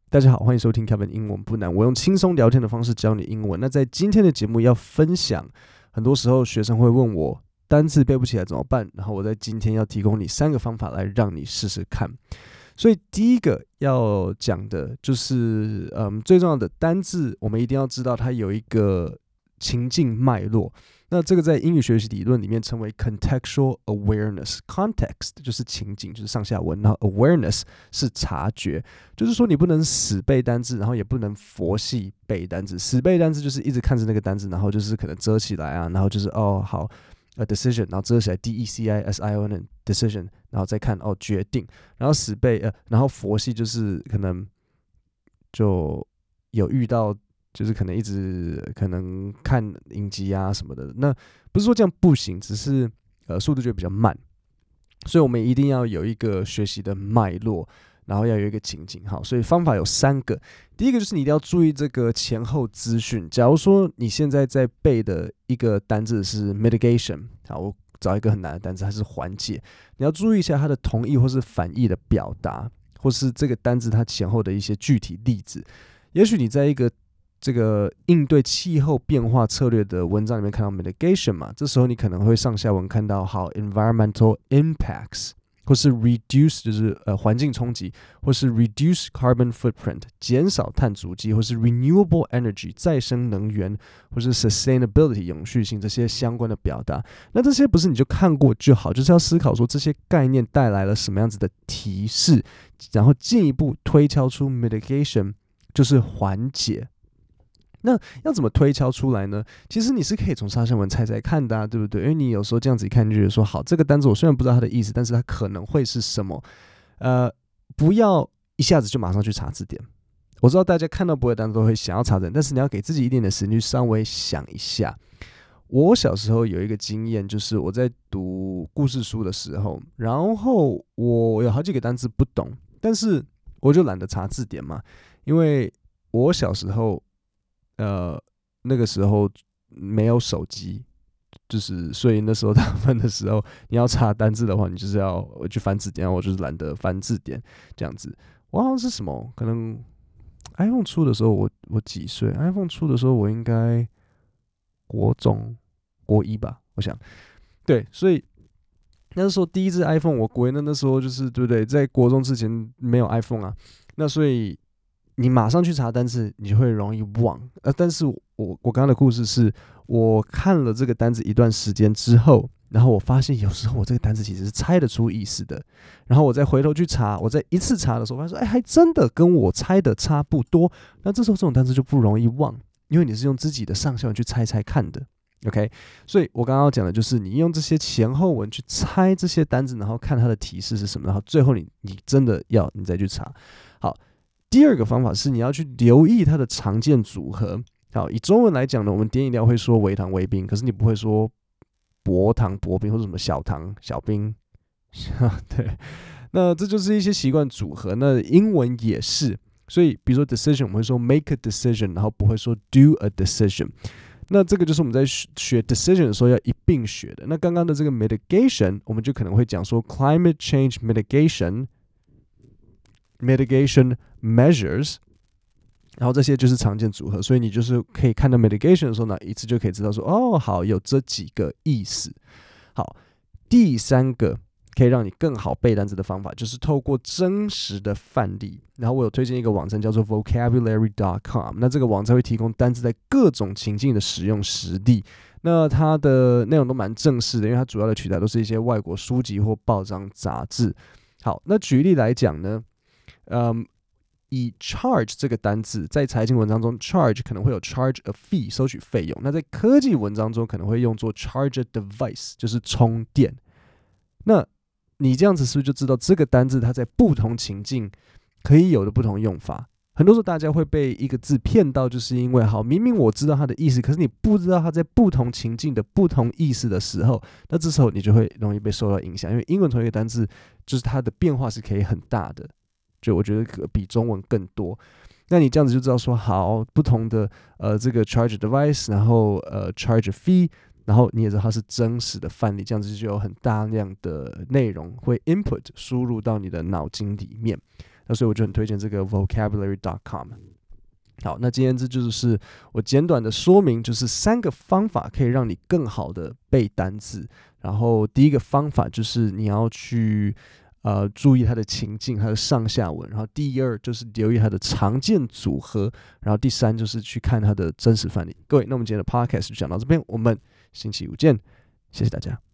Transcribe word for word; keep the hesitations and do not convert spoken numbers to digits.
大家好，欢迎收听 Kevin 英文不难，我用轻松聊天的方式教你英文。那在今天的节目要分享，很多时候学生会问我单字背不起来怎么办，然后我在今天要提供你三个方法来让你试试看。所以第一个要讲的就是，嗯，最重要的单字，我们一定要知道它有一个情境脉络。那这个在英语学习理论里面称为 contextual awareness。context 就是情景，就是上下文，然后 awareness 是察觉，就是说你不能死背单字，然后也不能佛系背单字。死背单字就是一直看着那个单字，然后就是可能遮起来啊，然后就是哦好。A decision， 然后遮起来 D E C I S I O N decision， 然后再看哦决定，然后死背呃，然后佛系就是可能就有遇到，就是可能一直可能看影集啊什么的。那不是说这样不行，只是呃速度就比较慢，所以我们一定要有一个学习的脉络。然后要有一个情景，好，所以方法有三个。第一个就是你一定要注意这个前后资讯。假如说你现在在背的一个单字是 mitigation， 好，我找一个很难的单字，它是缓解，你要注意一下它的同义或是反义的表达，或是这个单字它前后的一些具体例子。也许你在一个这个应对气候变化策略的文章里面看到 mitigation 嘛，这时候你可能会上下文看到好 environmental impacts。或是 reduce 就是呃环境冲击，或是 reduce carbon footprint 减少碳足迹，或是 renewable energy 再生能源，或是 sustainability 永续性这些相关的表达。那这些不是你就看过就好，就是要思考说这些概念带来了什么样子的提示，然后进一步推敲出 mitigation 就是缓解。那要怎么推敲出来呢？其实你是可以从上下文猜猜看的啊，对不对？因为你有时候这样子一看就觉得说，好，这个单词我虽然不知道它的意思，但是它可能会是什么。呃，不要一下子就马上去查字典。我知道大家看到不会的单词都会想要查字典，但是你要给自己一点点时间去稍微想一下。我小时候有一个经验，就是我在读故事书的时候，然后我有好几个单词不懂，但是我就懒得查字典嘛，因为我小时候。呃，那个时候没有手机，就是所以那时候大部分的时候，你要查单字的话，你就是要我去翻字典，我就是懒得翻字典这样子。我好像是什么，可能 iPhone 出的时候我，我几岁 ？iPhone 出的时候，我应该国中国一吧，我想。对，所以那时候第一支 iPhone， 我国一那时候就是对不对，在国中之前没有 iPhone 啊，那所以。你马上去查单字，你就会容易忘。呃，但是我我刚刚的故事是，我看了这个单字一段时间之后，然后我发现有时候我这个单字其实是猜得出意思的。然后我再回头去查，我在一次查的时候，发现说，哎，还真的跟我猜的差不多。那这时候这种单字就不容易忘，因为你是用自己的上下文去猜猜看的。OK， 所以我刚刚讲的就是，你用这些前后文去猜这些单字，然后看它的提示是什么，然后最后你你真的要你再去查。好。第二个方法是你要去留意它的常见组合。好，以中文来讲呢，我们点饮料会说微糖微冰，可是你不会说薄糖薄冰或者什么小糖小冰。对，那这就是一些习惯组合。那英文也是，所以比如说 decision 我们会说 make a decision， 然后不会说 do a decision。那这个就是我们在学 decision 的时候要一并学的。那刚刚的这个 mitigation， 我们就可能会讲说 climate change mitigation。mitigation measures， 然后这些就是常见组合，所以你就是可以看到 mitigation 的时候呢，一次就可以知道说，哦，好，有这几个意思。好，第三个可以让你更好背单词的方法，就是透过真实的范例。然后我有推荐一个网站叫做 vocabulary dot com， 那这个网站会提供单字在各种情境的使用实例。那它的内容都蛮正式的，因为它主要的取材都是一些外国书籍或报章杂志。好，那举例来讲呢，嗯，以 charge 这个单字，在财经文章中 charge 可能会有 charge a fee 收取费用，那在科技文章中可能会用作 charge a device 就是充电。那你这样子是不是就知道这个单字它在不同情境可以有的不同用法？很多时候大家会被一个字骗到，就是因为好，明明我知道它的意思，可是你不知道它在不同情境的不同意思的时候，那这时候你就会容易被受到影响，因为英文同一个单字就是它的变化是可以很大的，就我觉得比中文更多。那你这样子就知道说，好，不同的呃这个 charge device， 然后呃 charge fee， 然后你也知道它是真实的范例，这样子就有很大量的内容会 input 输入到你的脑筋里面。 那所以我就很推荐这个 vocabulary dot com。好，那今天这就是我简短的说明，就是三个方法可以让你更好的背单字。然后第一个方法就是你要去呃注意它的情境、它的上下文。然后第二就是留意它的常见组合。然后第三就是去看它的真实范例。各位，那我们今天的 podcast 就讲到这边，我们星期五见，谢谢大家。